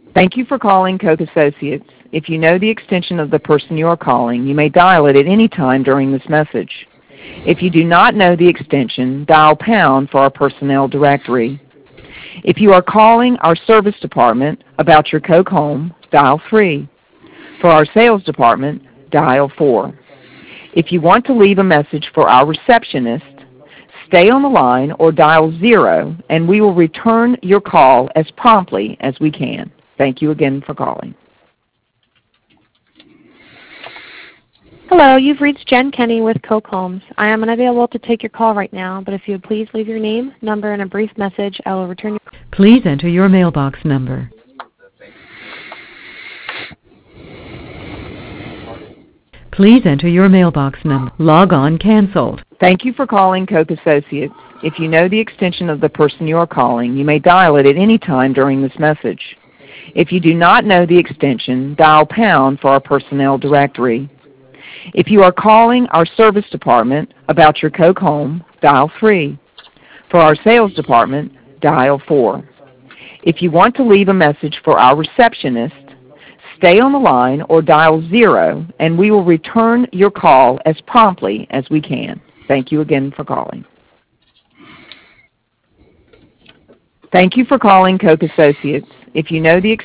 Thank you for calling Koch Associates. If you know the extension of the person you are calling, you may dial it at any time during this message. If you do not know the extension, dial pound for our personnel directory. If you are calling our service department about your Koch home, dial 3. For our sales department, dial 4. If you want to leave a message for our receptionist, stay on the line or dial 0, and we will return your call as promptly as we can. Thank you again for calling. Hello, you've reached Jen Kenny with Koch Homes. I am unavailable to take your call right now, but if you would please leave your name, number, and a brief message, I will return your call. Please enter your mailbox number. Please enter your mailbox number. Log on canceled. Thank you for calling Koch Associates. If you know the extension of the person you are calling, you may dial it at any time during this message. If you do not know the extension, dial pound for our personnel directory. If you are calling our service department about your Koch home, dial 3. For our sales department, dial 4. If you want to leave a message for our receptionist, stay on the line or dial 0, and we will return your call as promptly as we can. Thank you again for calling. Thank you for calling Koch Associates. If you know the